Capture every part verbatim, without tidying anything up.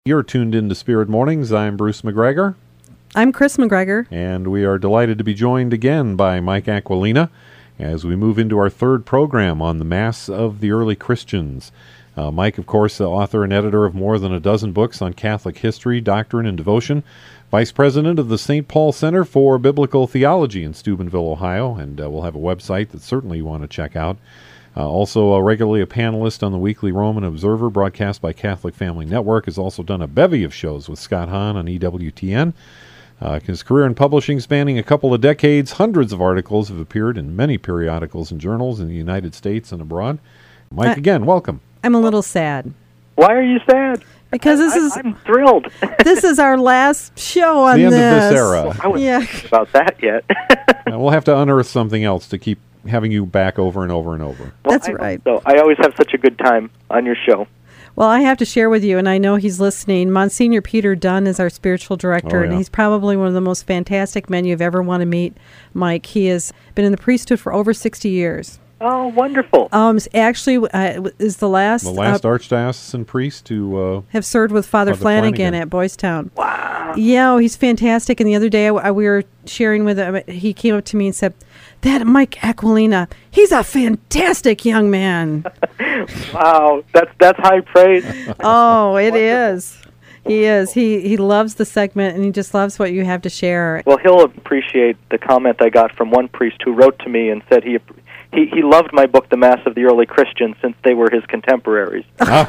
You're tuned in to Spirit Mornings. I'm Bruce McGregor. I'm Chris McGregor. And we are delighted to be joined again by Mike Aquilina as we move into our third program on the Mass of the Early Christians. Uh, Mike, of course, the author and editor of more than a dozen books on Catholic history, doctrine, and devotion, vice president of the Saint Paul Center for Biblical Theology in Steubenville, Ohio, and uh, we'll have a website that certainly you want to check out. Uh, also, uh, regularly a panelist on the weekly Roman Observer, broadcast by Catholic Family Network, has also done a bevy of shows with Scott Hahn on E W T N. Uh, his career in publishing spanning a couple of decades, hundreds of articles have appeared in many periodicals and journals in the United States and abroad. Mike, uh, again, welcome. I'm a little sad. Why are you sad? Because this I, is I'm thrilled. This is our last show on the end this. of this era. Well, I wasn't Yeah. thinking about that yet. Uh, we'll have to unearth something else to keep having you back over and over and over. Well, That's I, right. So I always have such a good time on your show. Well, I have to share with you, and I know he's listening. Monsignor Peter Dunn is our spiritual director, Oh, yeah. and he's probably one of the most fantastic men you've ever want to meet, Mike. He has been in the priesthood for over sixty years. Oh, wonderful. Um, actually, uh, is the last, The last uh, archdiocesan priest to uh, have served with Father, Father Flanagan, Flanagan. at Boys Town. Wow. Yeah, oh, he's fantastic. And the other day I, I, we were sharing with him. He came up to me and said, "That Mike Aquilina, he's a fantastic young man." Wow. That's that's high praise. Oh, it is. He is. He he loves the segment, and he just loves what you have to share. Well, he'll appreciate the comment I got from one priest who wrote to me and said he he, he loved my book, The Mass of the Early Christians, since they were his contemporaries.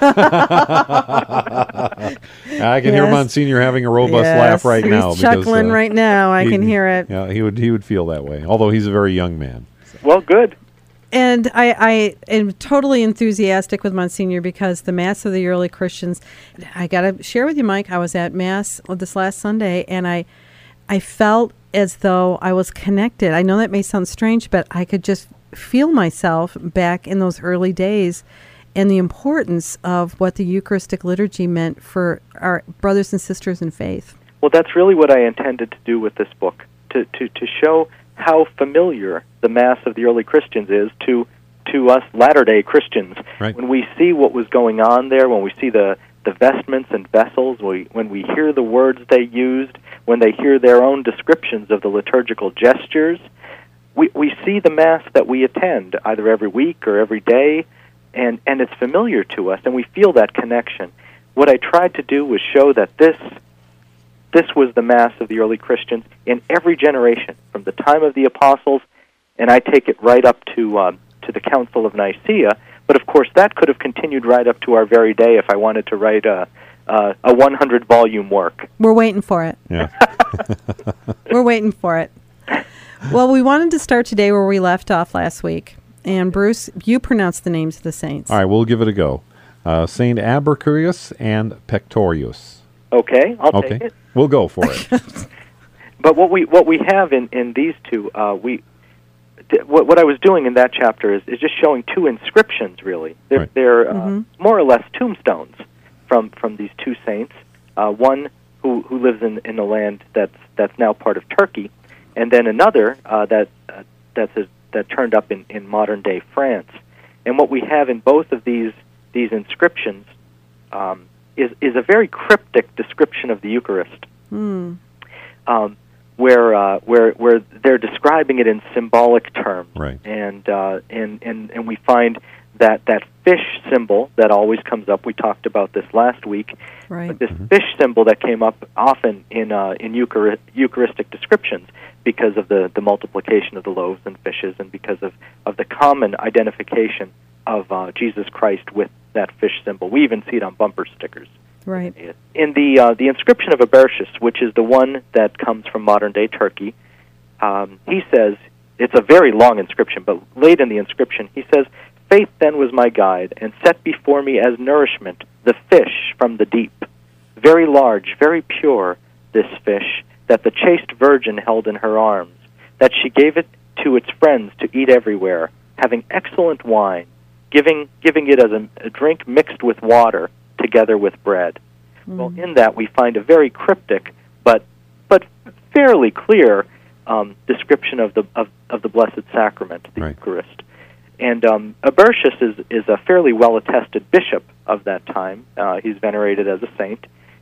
I can hear Yes. Monsignor having a robust Yes, laugh right he's now. chuckling because, uh, right now. I he- can hear it. Yeah, he would he would feel that way. Although he's a very young man. Well, good. And I, I am totally enthusiastic with Monsignor because the Mass of the Early Christians, I got to share with you, Mike, I was at Mass this last Sunday, and I, I felt as though I was connected. I know that may sound strange, but I could just feel myself back in those early days and the importance of what the Eucharistic liturgy meant for our brothers and sisters in faith. Well, that's really what I intended to do with this book, to, to, to show how familiar the Mass of the Early Christians is to to us Latter-day Christians. Right. When we see what was going on there, when we see the, the vestments and vessels, we, when we hear the words they used, when they hear their own descriptions of the liturgical gestures, we, we see the Mass that we attend either every week or every day, and, and it's familiar to us, and we feel that connection. What I tried to do was show that this This was the Mass of the early Christians in every generation, from the time of the Apostles, and I take it right up to um, to the Council of Nicaea. But of course, that could have continued right up to our very day if I wanted to write a uh, a one hundred volume work. We're waiting for it. Yeah. We're waiting for it. Well, we wanted to start today where we left off last week. And Bruce, you pronounced the names of the saints. All right, we'll give it a go. Uh, Saint Abercurius and Pectorius. Okay, I'll Okay, take it. we'll go for it. But what we what we have in, in these two, uh, we th- what, what I was doing in that chapter is, is just showing two inscriptions. Really, they're Right. they're uh, Mhm. more or less tombstones from, from these two saints. Uh, one who who lives in, in the land that's that's now part of Turkey, and then another uh, that uh, that's a, that turned up in, in modern day France. And what we have in both of these these inscriptions um, is is a very cryptic description of the Eucharist. Hmm. Um, where uh, where where they're describing it in symbolic terms, Right. and uh, and and and we find that that fish symbol that always comes up. We talked about this last week. Right. But this fish symbol that came up often in uh, in Euchar- Eucharistic descriptions because of the, the multiplication of the loaves and fishes, and because of, of the common identification of uh, Jesus Christ with that fish symbol. We even see it on bumper stickers. Right. In the uh, the inscription of Abertius, which is the one that comes from modern-day Turkey, um, he says, it's a very long inscription, but late in the inscription, he says, "Faith then was my guide, and set before me as nourishment the fish from the deep. Very large, very pure, this fish, that the chaste virgin held in her arms, that she gave it to its friends to eat everywhere, having excellent wine, giving giving it as a, a drink mixed with water, together with bread." Mm. Well, in that we find a very cryptic but but fairly clear um, description of the of, of the Blessed Sacrament, the Right. Eucharist. And um, Abertius is is a fairly well attested bishop of that time. Uh, he's venerated as a saint,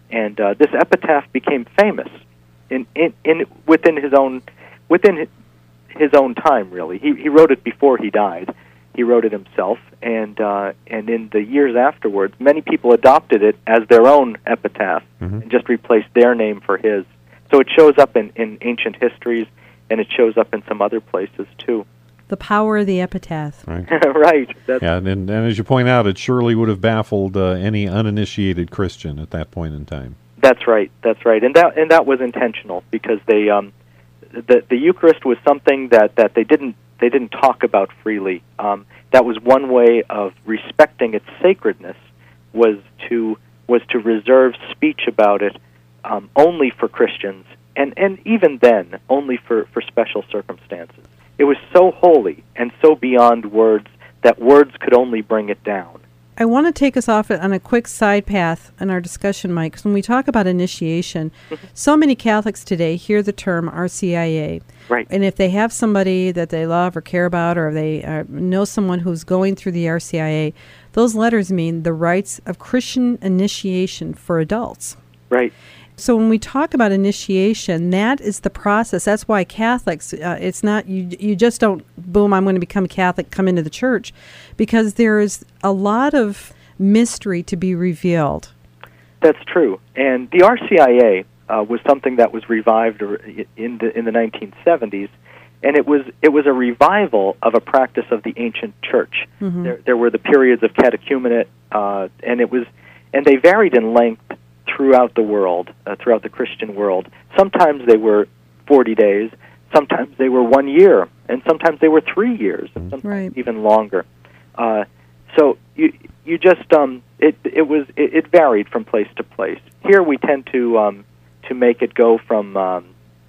and uh, this epitaph became famous in, in, in within his own within his, his own time. Really, he he wrote it before he died. He wrote it himself, and uh, and in the years afterwards, many people adopted it as their own epitaph mm-hmm. and just replaced their name for his. So it shows up in, in ancient histories, and it shows up in some other places too. The power of the epitaph. Right. Right. That's yeah, and, and as you point out, it surely would have baffled uh, any uninitiated Christian at that point in time. That's right. That's right, and that and that was intentional because they um, the the Eucharist was something that, that they didn't they didn't talk about freely. Um, that was one way of respecting its sacredness, was to was to reserve speech about it um, only for Christians, and, and even then only for, for special circumstances. It was so holy and so beyond words that words could only bring it down. I want to take us off on a quick side path in our discussion, Mike, because when we talk about initiation, mm-hmm. so many Catholics today hear the term R C I A. Right. And if they have somebody that they love or care about, or they uh, know someone who's going through the R C I A, those letters mean the rites of Christian initiation for adults. Right. So when we talk about initiation, that is the process. That's why Catholics, uh, it's not, you you just don't, boom, I'm going to become Catholic, come into the church, because there is a lot of mystery to be revealed. That's true. And the R C I A uh, was something that was revived in the in the nineteen seventies, and it was it was a revival of a practice of the ancient church. Mm-hmm. There, there were the periods of catechumenate, uh, and it was, and they varied in length throughout the world, uh, throughout the Christian world. Sometimes they were forty days, sometimes they were one year, and sometimes they were three years, and sometimes right. even longer. Uh, so you you just um it it was it, it varied from place to place. Here we tend to um to make it go from um,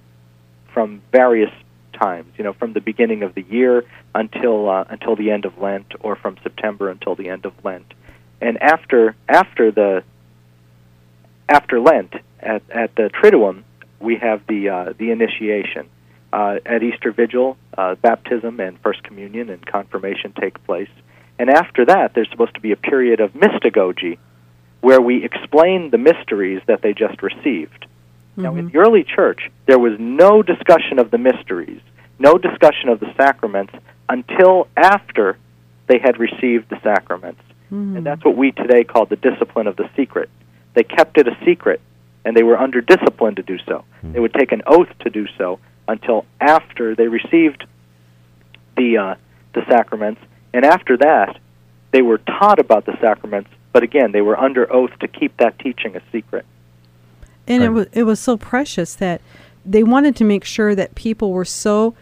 from various times, you know, from the beginning of the year until uh, until the end of Lent, or from September until the end of Lent, and after after the After Lent, at, at the Triduum, we have the uh, the initiation. Uh, at Easter Vigil, uh, baptism and First Communion and confirmation take place. And after that, there's supposed to be a period of mystagogy, where we explain the mysteries that they just received. Mm-hmm. Now, in the early church, there was no discussion of the mysteries, no discussion of the sacraments, until after they had received the sacraments. Mm-hmm. And that's what we today call the discipline of the secret. They kept it a secret, and they were under discipline to do so. Mm-hmm. They would take an oath to do so until after they received the uh, the sacraments, and after that, they were taught about the sacraments, but again, they were under oath to keep that teaching a secret. And right. it was it was so precious that they wanted to make sure that people were so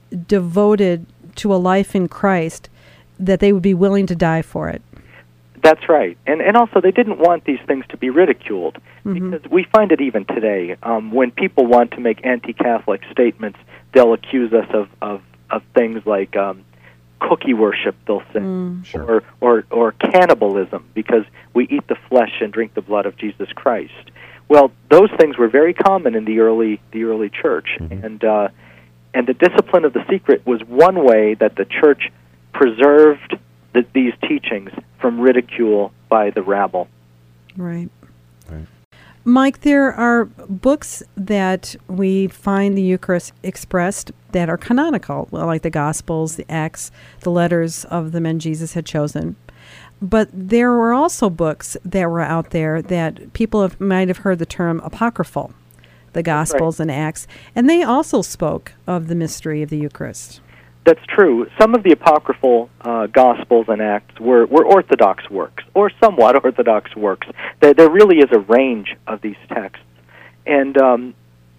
devoted to a life in Christ that they would be willing to die for it. That's right. And and also they didn't want these things to be ridiculed, mm-hmm. because we find it even today. Um, when people want to make anti-Catholic statements, they'll accuse us of, of, of things like um, cookie worship, they'll say, mm. sure. or, or, or cannibalism, because we eat the flesh and drink the blood of Jesus Christ. Well, those things were very common in the early the early church, mm-hmm. and uh, and the discipline of the secret was one way that the church preserved the, these teachings from ridicule by the rabble. Right. Right. Mike, there are books that we find the Eucharist expressed that are canonical, like the Gospels, the Acts, the letters of the men Jesus had chosen. But there were also books that were out there that people have, might have heard the term apocryphal, the Gospels right. and Acts, and they also spoke of the mystery of the Eucharist. That's true. Some of the apocryphal uh, Gospels and Acts were, were Orthodox works, or somewhat Orthodox works. There, there really is a range of these texts. And um,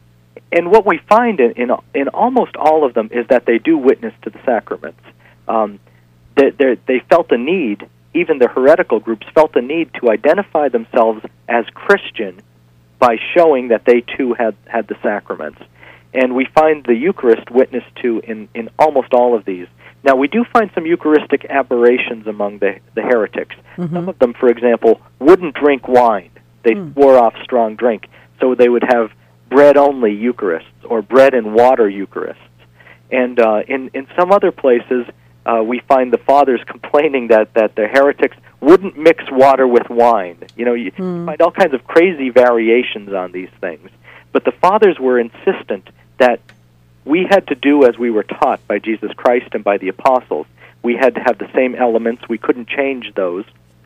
and what we find in, in in almost all of them is that they do witness to the sacraments. Um, they, they felt a need, even the heretical groups felt a need to identify themselves as Christian by showing that they too had, had the sacraments. And we find the Eucharist witnessed to in, in almost all of these. Now, we do find some Eucharistic aberrations among the, the heretics. Mm-hmm. Some of them, for example, wouldn't drink wine. They mm. swore off strong drink. So they would have bread-only Eucharists or bread and water Eucharists. And uh, in, in some other places, uh, we find the fathers complaining that, that the heretics wouldn't mix water with wine. You know, you Hmm. find all kinds of crazy variations on these things. But the fathers were insistent that we had to do as we were taught by Jesus Christ and by the apostles. We had to have the same elements. We couldn't change those.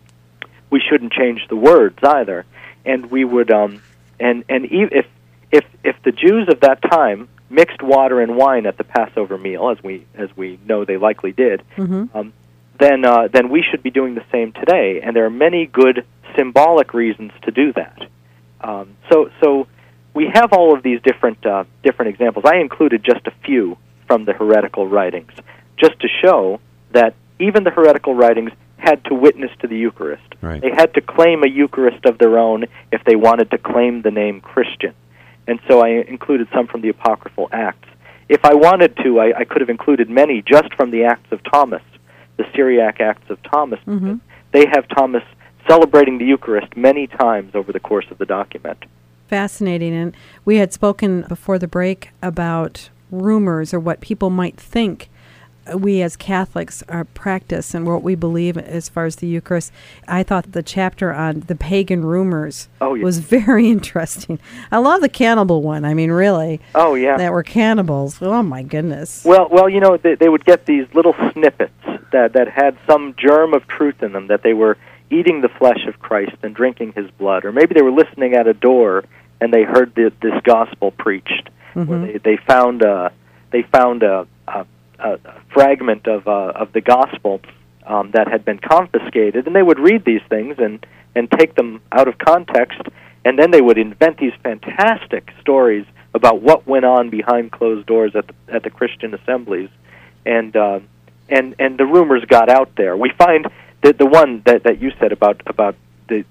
We shouldn't change the words either. And we would, um, and and e- if if if the Jews of that time mixed water and wine at the Passover meal, as we as we know they likely did, Mm-hmm. um, then uh, then we should be doing the same today. And there are many good symbolic reasons to do that. Um, so so we have all of these different uh, different examples. I included just a few from the heretical writings, just to show that even the heretical writings had to witness to the Eucharist. Right. They had to claim a Eucharist of their own if they wanted to claim the name Christian. And so I included some from the Apocryphal Acts. If I wanted to, I, I could have included many just from the Acts of Thomas, the Syriac Acts of Thomas. Mhm. They have Thomas celebrating the Eucharist many times over the course of the document. Fascinating. And we had spoken before the break about rumors or what people might think we as Catholics are practice and what we believe as far as the Eucharist. I thought the chapter on the pagan rumors Oh, yeah. was very interesting. I love the cannibal one. I mean, really, Oh, yeah. that were cannibals. Oh, my goodness. Well, well, you know, they, they would get these little snippets that, that had some germ of truth in them, that they were eating the flesh of Christ and drinking his blood. Or maybe they were listening at a door and they heard the, this gospel preached. Mhm. Where they, they found a, they found a, a, a fragment of, uh, of the gospel um, that had been confiscated, and they would read these things and, and take them out of context, and then they would invent these fantastic stories about what went on behind closed doors at the, at the Christian assemblies, and uh, and and the rumors got out there. We find that the one that, that you said about about the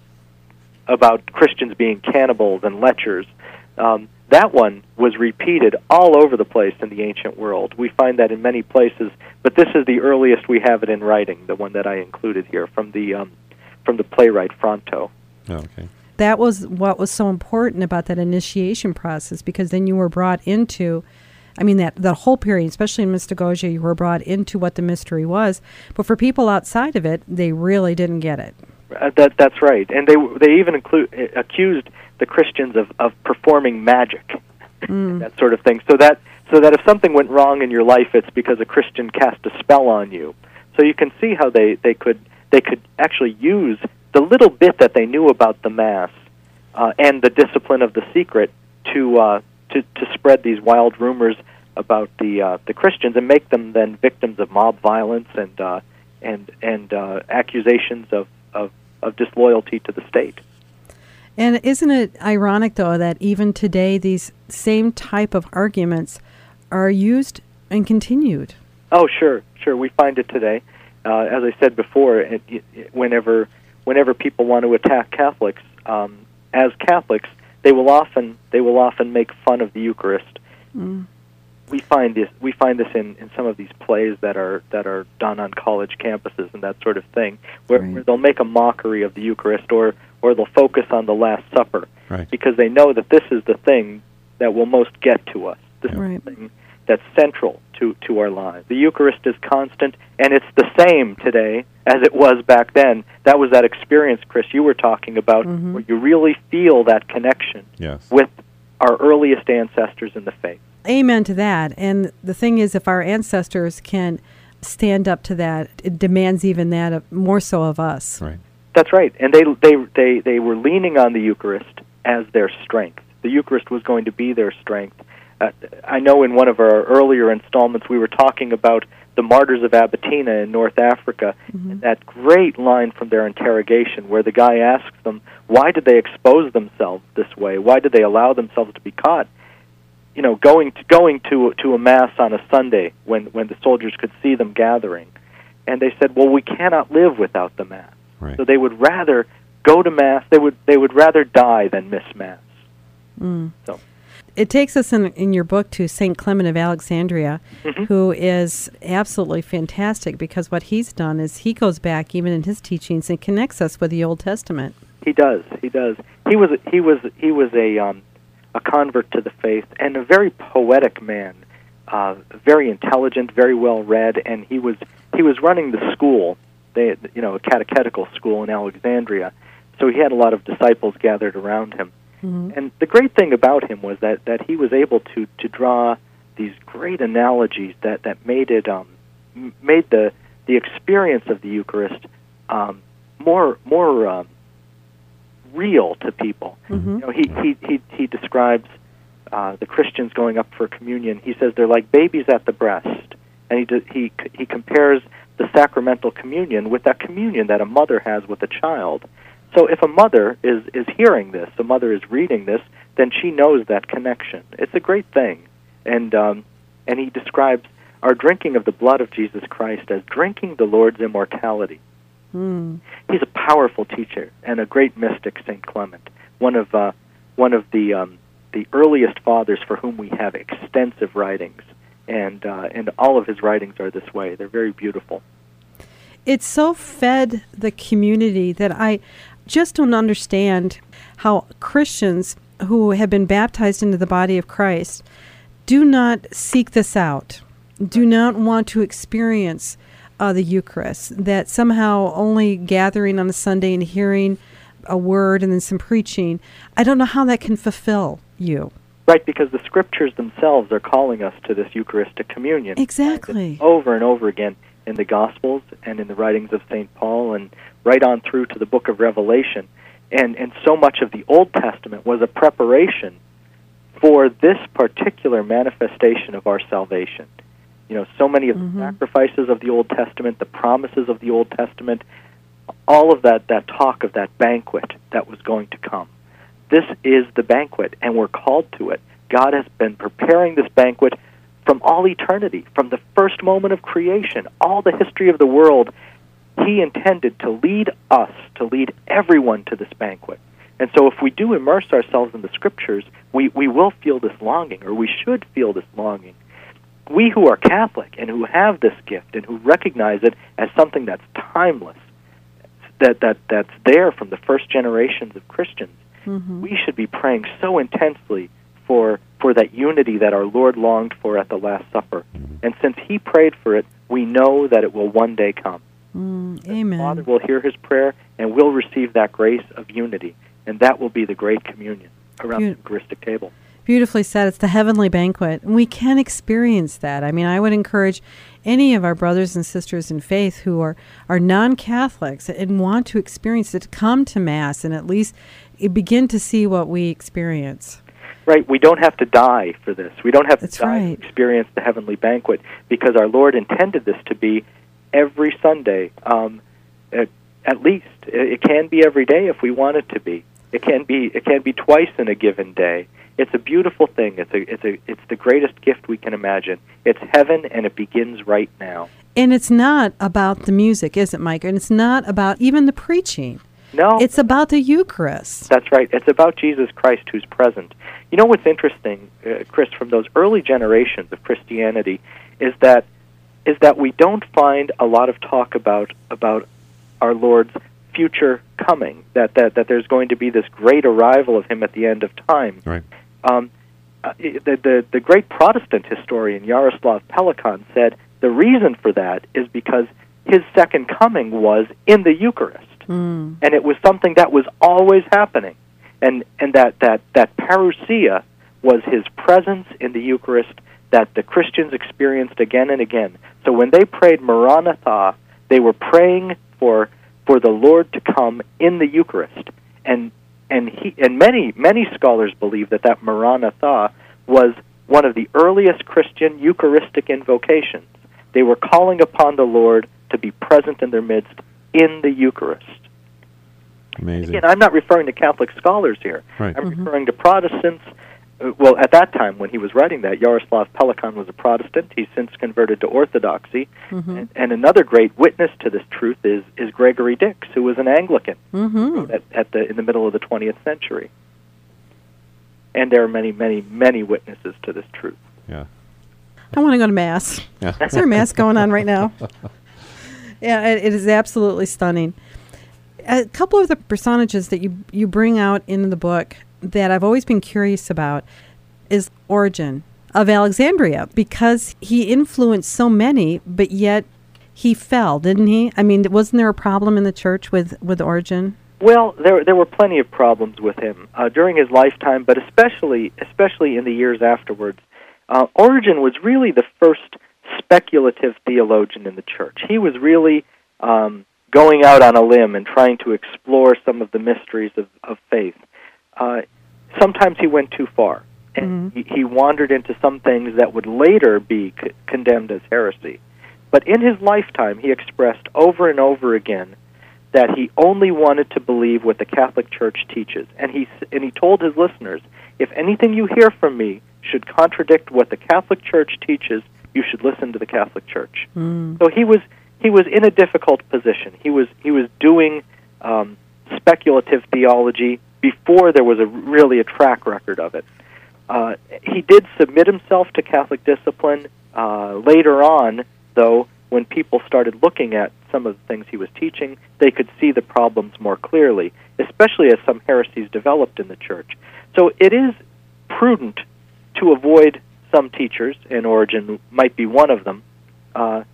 about Christians being cannibals and lechers, um, that one was repeated all over the place in the ancient world. We find that in many places, but this is the earliest we have it in writing. The one that I included here from the um, from the playwright Fronto. Oh, okay. That was what was so important about that initiation process, because then you were brought into, I mean, that the whole period, especially in Mystagogia, you were brought into what the mystery was. But for people outside of it, they really didn't get it. Uh, that that's right, and they they even include, uh, accused the Christians of, of performing magic, Mm. that sort of thing. So that so that if something went wrong in your life, it's because a Christian cast a spell on you. So you can see how they, they could they could actually use the little bit that they knew about the Mass uh, and the discipline of the secret to uh, to to spread these wild rumors about the uh, the Christians and make them then victims of mob violence and uh, and and uh, accusations of, of of disloyalty to the state. And isn't it ironic, though, that even today these same type of arguments are used and continued? Oh, sure, sure. We find it today. Uh, as I said before, it, it, whenever whenever people want to attack Catholics, um, as Catholics, they will often they will often make fun of the Eucharist. Mm. We find this we find this in, in some of these plays that are that are done on college campuses and that sort of thing, where, Right. where they'll make a mockery of the Eucharist, or or they'll focus on the Last Supper, Right. because they know that this is the thing that will most get to us. This Right. is the thing that's central to, to our lives. The Eucharist is constant, and it's the same today as it was back then. That was that experience, Chris, you were talking about, Mhm. where you really feel that connection Yes. with our earliest ancestors in the faith. Amen to that. And the thing is, if our ancestors can stand up to that, it demands even that of, more so of us. Right. That's right, and they they they they were leaning on the Eucharist as their strength. The Eucharist was going to be their strength. Uh, I know in one of our earlier installments we were talking about the martyrs of Abitina in North Africa, Mhm. and that great line from their interrogation where the guy asks them, why did they expose themselves this way? Why did they allow themselves to be caught? You know, going to going to to a mass on a Sunday when when the soldiers could see them gathering, and they said, well, we cannot live without the mass. Right. So they would rather go to Mass, they would they would rather die than miss Mass. Mm. So It takes us in, in your book to Saint Clement of Alexandria, Mhm. who is absolutely fantastic, because what he's done is he goes back even in his teachings and connects us with the Old Testament. he does, he does. He was he was he was a um, a convert to the faith, and a very poetic man, uh, very intelligent, very well read, and he was he was running the school they, you know, a catechetical school in Alexandria. So he had a lot of disciples gathered around him. Mm-hmm. And the great thing about him was that, that he was able to, to draw these great analogies that, that made it um, made the the experience of the Eucharist um, more more um, real to people. Mm-hmm. You know, he he he, he describes uh, the Christians going up for communion. He says they're like babies at the breast, and he do, he he compares the sacramental communion with that communion that a mother has with a child. So if a mother is, is hearing this, a mother is reading this, then she knows that connection. It's a great thing. And um, and he describes our drinking of the blood of Jesus Christ as drinking the Lord's immortality. Mm. He's a powerful teacher and a great mystic, Saint Clement, one of uh, one of the um, the earliest fathers for whom we have extensive writings, and uh, and all of his writings are this way. They're very beautiful. It's so fed the community that I just don't understand how Christians who have been baptized into the body of Christ do not seek this out, do not want to experience uh, the Eucharist, that somehow only gathering on a Sunday and hearing a word and then some preaching, I don't know how that can fulfill you. Right, because the Scriptures themselves are calling us to this Eucharistic communion. Exactly. Over and over again in the Gospels and in the writings of Saint Paul and right on through to the book of Revelation. And, and so much of the Old Testament was a preparation for this particular manifestation of our salvation. You know, so many of mm-hmm. the sacrifices of the Old Testament, the promises of the Old Testament, all of that, that talk of that banquet that was going to come. This is the banquet, and we're called to it. God has been preparing this banquet from all eternity, from the first moment of creation, all the history of the world. He intended to lead us, to lead everyone to this banquet. And so if we do immerse ourselves in the Scriptures, we, we will feel this longing, or we should feel this longing. We who are Catholic and who have this gift and who recognize it as something that's timeless, that, that that's there from the first generations of Christians, mm-hmm. we should be praying so intensely for for that unity that our Lord longed for at the Last Supper. And since he prayed for it, we know that it will one day come. Mm, amen. The Father will hear his prayer, and we'll receive that grace of unity, and that will be the great communion around Be- the Eucharistic table. Beautifully said. It's the heavenly banquet, and we can experience that. I mean, I would encourage any of our brothers and sisters in faith who are, are non-Catholics and want to experience it to come to Mass and at least begin to see what we experience. Right. We don't have to die for this. We don't have That's to die right. to experience the heavenly banquet, because our Lord intended this to be every Sunday, um, at, at least. It, it can be every day if we want it to be. It can be. It can be twice in a given day. It's a beautiful thing. It's a. It's a. It's the greatest gift we can imagine. It's heaven, and it begins right now. And it's not about the music, is it, Mike? And it's not about even the preaching. No. It's about the Eucharist. That's right. It's about Jesus Christ who's present. You know what's interesting, uh, Chris, from those early generations of Christianity is that is that we don't find a lot of talk about about our Lord's future coming, that, that, that there's going to be this great arrival of him at the end of time. Right. Um, uh, the, the, the great Protestant historian Jaroslav Pelikan said the reason for that is because his second coming was in the Eucharist. Mm. And it was something that was always happening. And and that, that, that parousia was his presence in the Eucharist that the Christians experienced again and again. So when they prayed Maranatha, they were praying for for the Lord to come in the Eucharist. And and he and many, many scholars believe that that Maranatha was one of the earliest Christian Eucharistic invocations. They were calling upon the Lord to be present in their midst in the Eucharist. Amazing. Again, I'm not referring to Catholic scholars here. Right. I'm Mm-hmm. referring to Protestants. Uh, well, at that time, when he was writing that, Jaroslav Pelikan was a Protestant. He's since converted to Orthodoxy. Mm-hmm. And, and another great witness to this truth is, is Gregory Dix, who was an Anglican mm-hmm. at, at the in the middle of the twentieth century. And there are many, many, many witnesses to this truth. Yeah. I want to go to Mass. Yeah. Is there a Mass going on right now? Yeah, it, it is absolutely stunning. A couple of the personages that you, you bring out in the book that I've always been curious about is Origen of Alexandria, because he influenced so many, but yet he fell, didn't he? I mean, wasn't there a problem in the church with, with Origen? Well, there there were plenty of problems with him uh, during his lifetime, but especially especially in the years afterwards. Uh, Origen was really the first speculative theologian in the church. He was really um, going out on a limb and trying to explore some of the mysteries of, of faith. Uh, sometimes he went too far, and mm-hmm. he, he wandered into some things that would later be c- condemned as heresy. But in his lifetime, he expressed over and over again that he only wanted to believe what the Catholic Church teaches. And he and he told his listeners, if anything you hear from me should contradict what the Catholic Church teaches, you should listen to the Catholic Church. Mm. So he was he was in a difficult position. He was he was doing um, speculative theology before there was a really a track record of it. Uh, he did submit himself to Catholic discipline uh, later on, though. When people started looking at some of the things he was teaching, they could see the problems more clearly, especially as some heresies developed in the church. So it is prudent to avoid some teachers, and Origen might be one of them. Uh,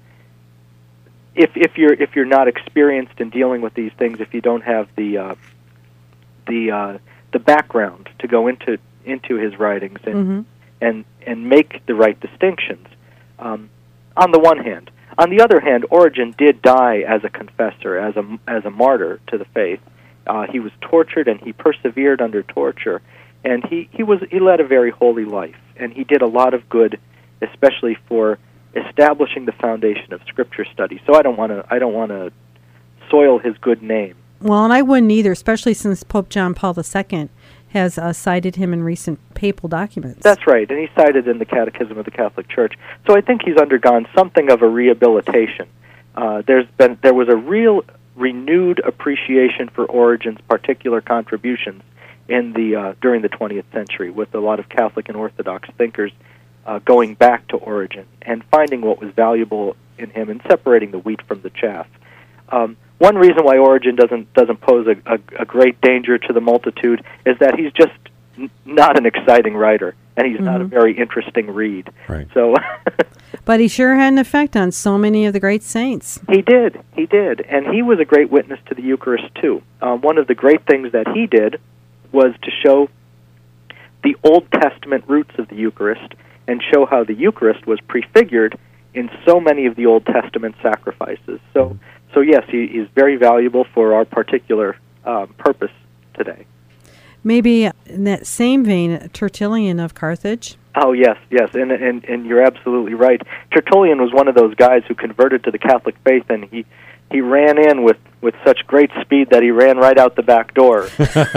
if if you're if you're not experienced in dealing with these things, if you don't have the uh, the uh, the background to go into into his writings and mm-hmm. and and make the right distinctions, um, on the one hand. On the other hand, Origen did die as a confessor, as a, as a martyr to the faith. Uh, he was tortured, and he persevered under torture, and he, he was he led a very holy life, and he did a lot of good, especially for establishing the foundation of Scripture study. So I don't want to I don't want to soil his good name. Well, and I wouldn't either, especially since Pope John Paul the Second has uh, cited him in recent papal documents. That's right, and he's cited in the Catechism of the Catholic Church. So I think he's undergone something of a rehabilitation. Uh, there's been there was a real renewed appreciation for Origen's particular contributions in the uh, during the twentieth century, with a lot of Catholic and Orthodox thinkers uh, going back to Origen and finding what was valuable in him and separating the wheat from the chaff. Um, One reason why Origen doesn't doesn't pose a, a, a great danger to the multitude is that he's just n- not an exciting writer, and he's mm-hmm. not a very interesting read. Right. So, but he sure had an effect on so many of the great saints. He did, he did, and he was a great witness to the Eucharist too. Uh, one of the great things that he did was to show the Old Testament roots of the Eucharist and show how the Eucharist was prefigured in so many of the Old Testament sacrifices. So. So yes, he is very valuable for our particular um, purpose today. Maybe in that same vein, Tertullian of Carthage. Oh yes, yes, and and and you're absolutely right. Tertullian was one of those guys who converted to the Catholic faith, and he he ran in with, with such great speed that he ran right out the back door.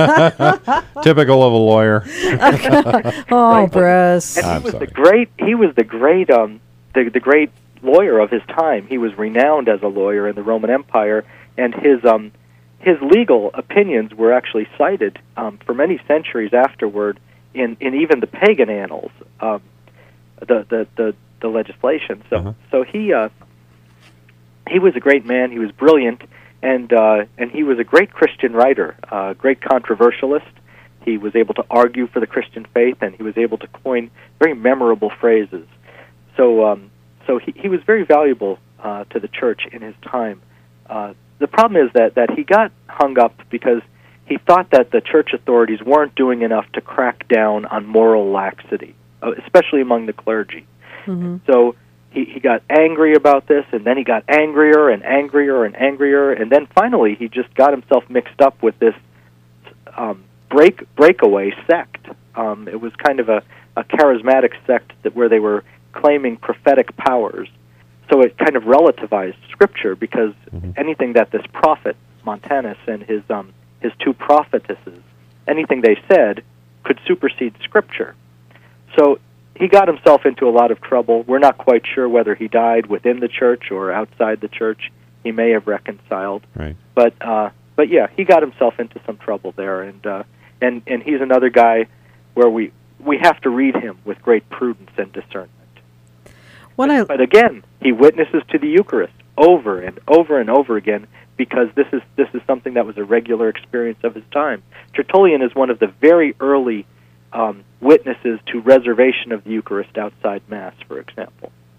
Typical of a lawyer. Oh, right. Bruce. And he I'm was sorry. the great. He was the great. Um, the the great. lawyer of his time. He was renowned as a lawyer in the Roman Empire, and his um, his legal opinions were actually cited um, for many centuries afterward in, in even the pagan annals, um, the, the the the legislation. So uh-huh. so he uh, he was a great man. He was brilliant, and uh, and he was a great Christian writer, a uh, great controversialist. He was able to argue for the Christian faith, and he was able to coin very memorable phrases. So. Um, So he, he was very valuable uh, to the church in his time. Uh, the problem is that, that he got hung up because he thought that the church authorities weren't doing enough to crack down on moral laxity, uh, especially among the clergy. Mm-hmm. So he, he got angry about this, and then he got angrier and angrier and angrier, and then finally he just got himself mixed up with this um, break breakaway sect. Um, it was kind of a, a charismatic sect that where they were claiming prophetic powers. So it kind of relativized Scripture because mm-hmm. anything that this prophet, Montanus, and his um, his two prophetesses, anything they said could supersede Scripture. So he got himself into a lot of trouble. We're not quite sure whether he died within the church or outside the church. He may have reconciled. Right. But uh, but yeah, he got himself into some trouble there, and uh, and and he's another guy where we we have to read him with great prudence and discernment. What but, I, but again, he witnesses to the Eucharist over and over and over again because this is this is something that was a regular experience of his time. Tertullian is one of the very early um, witnesses to reservation of the Eucharist outside Mass, for example.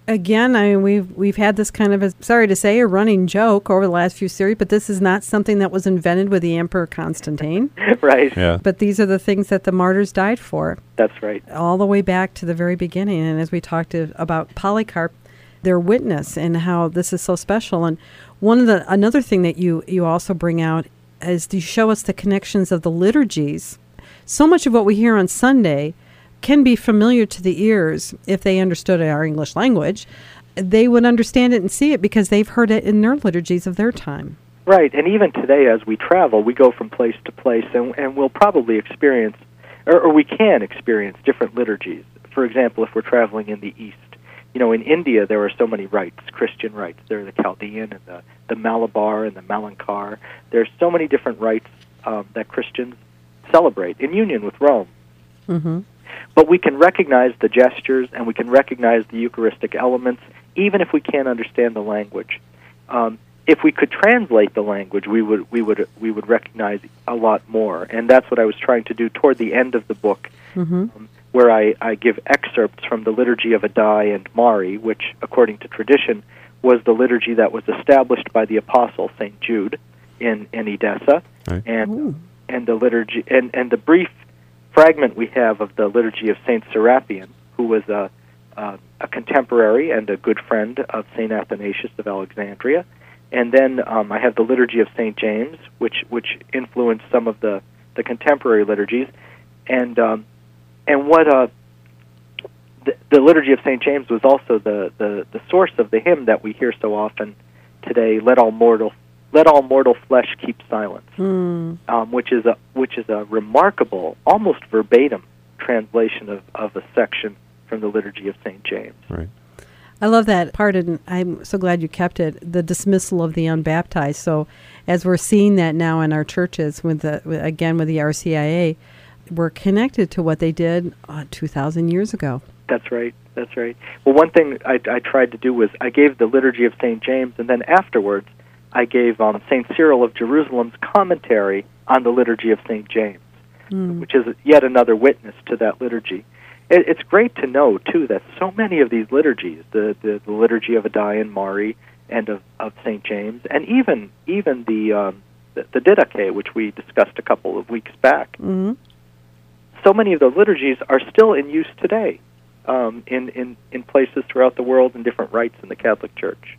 Again, I mean, we've we've had this kind of, a, sorry to say, a running joke over the last few series, but this is not something that was invented with the Emperor Constantine. Right. Yeah. But these are the things that the martyrs died for. That's right. All the way back to the very beginning. And as we talked to, about Polycarp, their witness and how this is so special. And one of the another thing that you, you also bring out is to show us the connections of the liturgies. So much of what we hear on Sunday can be familiar to the ears if they understood our English language. They would understand it and see it because they've heard it in their liturgies of their time. Right, and even today as we travel, we go from place to place, and, and we'll probably experience, or, or we can experience different liturgies. For example, if we're traveling in the East, you know, in India there are so many rites, Christian rites. There are the Chaldean and the, the Malabar and the Malankar. There's so many different rites um, that Christians celebrate in union with Rome. Mm-hmm. But we can recognize the gestures and we can recognize the Eucharistic elements, even if we can't understand the language. Um, if we could translate the language, we would we would we would recognize a lot more, and that's what I was trying to do toward the end of the book, Mm-hmm. um, where I, I give excerpts from the Liturgy of Addai and Mari, which, according to tradition, was the liturgy that was established by the Apostle Saint Jude in in Edessa, Right. and Ooh. and the liturgy and, and the brief fragment we have of the liturgy of Saint Serapion, who was a, uh, a contemporary and a good friend of Saint Athanasius of Alexandria. And then um, I have the liturgy of Saint James, which which influenced some of the, the contemporary liturgies. And um, and what uh, the, the liturgy of Saint James was also the, the, the source of the hymn that we hear so often today, Let all mortal Let all mortal flesh keep silence. Mm. Um, which is a which is a remarkable, almost verbatim translation of, of a section from the Liturgy of Saint James. Right. I love that part, and I'm so glad you kept it, the dismissal of the unbaptized. So as we're seeing that now in our churches, with the with, again with the R C I A, we're connected to what they did uh, two thousand years ago. That's right. That's right. Well, one thing I, I tried to do was I gave the Liturgy of Saint James, and then afterwards I gave um, Saint Cyril of Jerusalem's commentary on the Liturgy of Saint James, Mm. which is yet another witness to that liturgy. It, it's great to know, too, that so many of these liturgies, the, the, the Liturgy of Addai and Mari and of, of Saint James, and even even the, um, the, the Didache, which we discussed a couple of weeks back, Mm-hmm. so many of those liturgies are still in use today um, in, in, in places throughout the world in different rites in the Catholic Church.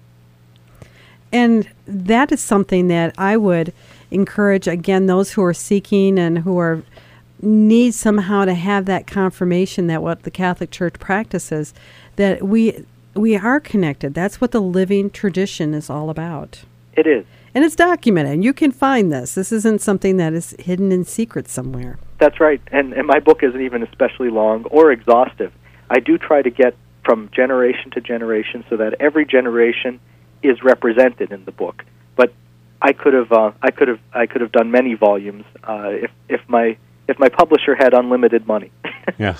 And that is something that I would encourage, again, those who are seeking and who are need somehow to have that confirmation that what the Catholic Church practices, that we we are connected. That's what the living tradition is all about. It is. And it's documented. You can find this. This isn't something that is hidden in secret somewhere. That's right. And, and my book isn't even especially long or exhaustive. I do try to get from generation to generation so that every generation is represented in the book. But I could have uh, I could have I could have done many volumes uh, if if my if my publisher had unlimited money. Yeah.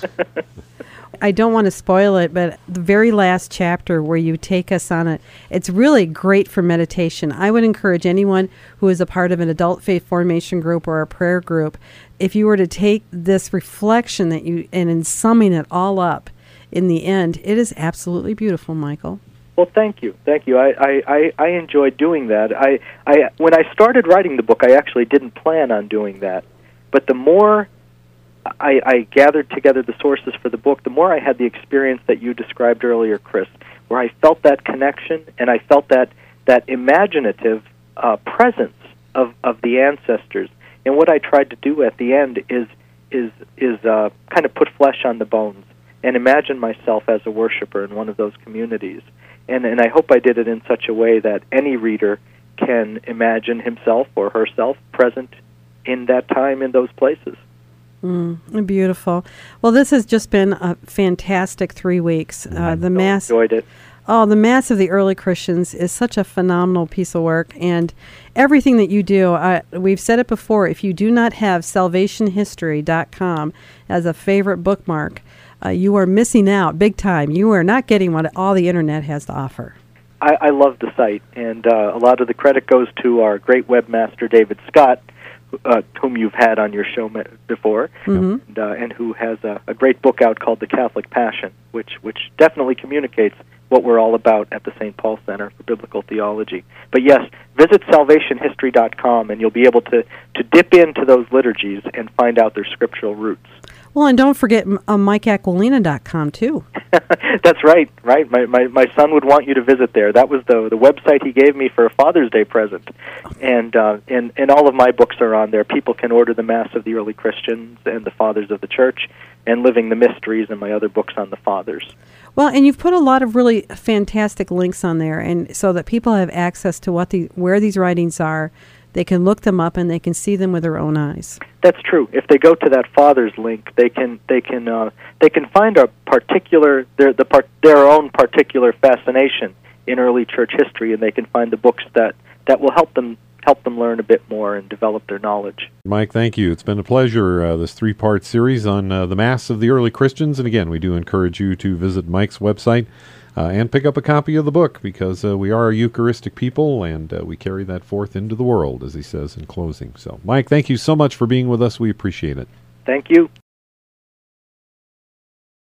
I don't want to spoil it, but the very last chapter where you take us on it, it's really great for meditation. I would encourage anyone who is a part of an adult faith formation group or a prayer group, if you were to take this reflection that you, and in summing it all up in the end, it is absolutely beautiful, Michael. Well, thank you, thank you. I, I, I, I enjoyed doing that. I, I when I started writing the book, I actually didn't plan on doing that, but the more I, I gathered together the sources for the book, the more I had the experience that you described earlier, Chris, where I felt that connection and I felt that that imaginative uh, presence of, of the ancestors. And what I tried to do at the end is is is uh, kind of put flesh on the bones and imagine myself as a worshiper in one of those communities. And and I hope I did it in such a way that any reader can imagine himself or herself present in that time in those places. Mm, beautiful. Well, this has just been a fantastic three weeks. Uh, the I Mass, enjoyed it. oh, the Mass of the Early Christians is such a phenomenal piece of work, and everything that you do, uh, we've said it before, if you do not have salvation history dot com as a favorite bookmark, uh, you are missing out big time. You are not getting what all the Internet has to offer. I, I love the site, and uh, a lot of the credit goes to our great webmaster, David Scott, uh, whom you've had on your show before, Mm-hmm. and, uh, and who has a, a great book out called The Catholic Passion, which which definitely communicates what we're all about at the Saint Paul Center for Biblical Theology. But yes, visit salvation history dot com, and you'll be able to, to dip into those liturgies and find out their scriptural roots. Well, and don't forget uh, mike aquilina dot com, too. That's right, right. My, my my son would want you to visit there. That was the the website he gave me for a Father's Day present, and uh, and and all of my books are on there. People can order the Mass of the Early Christians and the Fathers of the Church, and Living the Mysteries, and my other books on the Fathers. Well, and you've put a lot of really fantastic links on there, and so that people have access to what the where these writings are. They can look them up and they can see them with their own eyes. That's true. If they go to that Fathers link, they can they can uh, they can find a particular their the part their own particular fascination in early church history, and they can find the books that, that will help them help them learn a bit more and develop their knowledge. Mike, thank you. It's been a pleasure, uh, this three-part series on uh, the Mass of the Early Christians. And again, we do encourage you to visit Mike's website uh, and pick up a copy of the book, because uh, we are a Eucharistic people, and uh, we carry that forth into the world, as he says in closing. So, Mike, thank you so much for being with us. We appreciate it. Thank you.